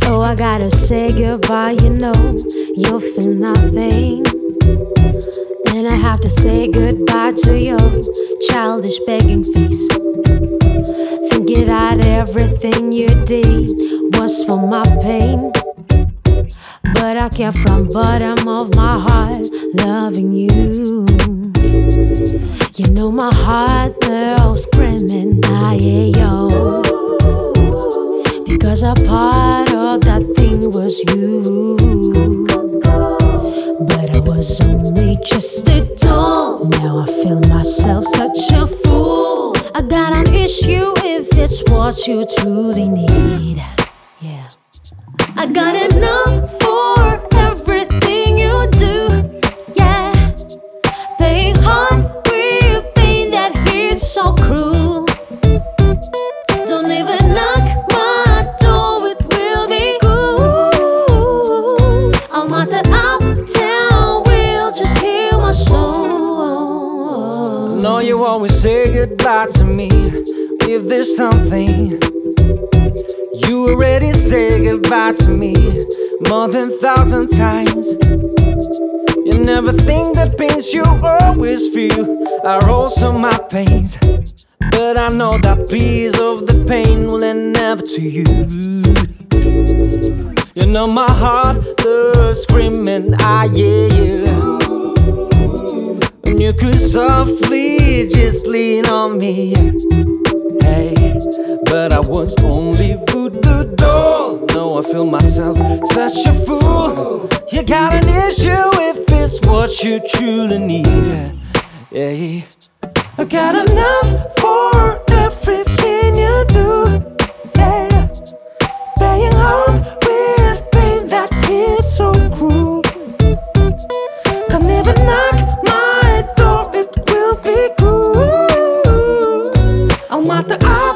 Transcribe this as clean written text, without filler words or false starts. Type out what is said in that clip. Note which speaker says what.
Speaker 1: Oh, I gotta say goodbye, you know, you'll feel nothing. And I have to say goodbye to your childish begging face, thinking that everything you did was for my pain. But I care from bottom of my heart, loving you. You know my heart, girl, screaming, aye-yo, because a part of that thing was you. But I was only just a doll. Now I feel myself such a fool. I got an issue if it's what you truly need. Yeah, I got enough for everything you do. Yeah, paying hard with pain that hits so cruel. Don't even knock my door, it will be cool. I'm at the uptown, will just heal my soul.
Speaker 2: I know you always say goodbye to me if there's something. You already say goodbye to me more than 1,000 times. You never think that pains you always feel are also my pains. But I know that piece of the pain will end never to you. You know my heart loves screaming, ah yeah. When you could softly just lean on me. Hey, but I was only voodoo doll. No, I feel myself such a fool. You got an issue if it's what you truly need. Yeah, I got enough for everything you do. Yeah, paying hard with pain that hits so cruel. Don't even knock my door, it will be cool. I'm at the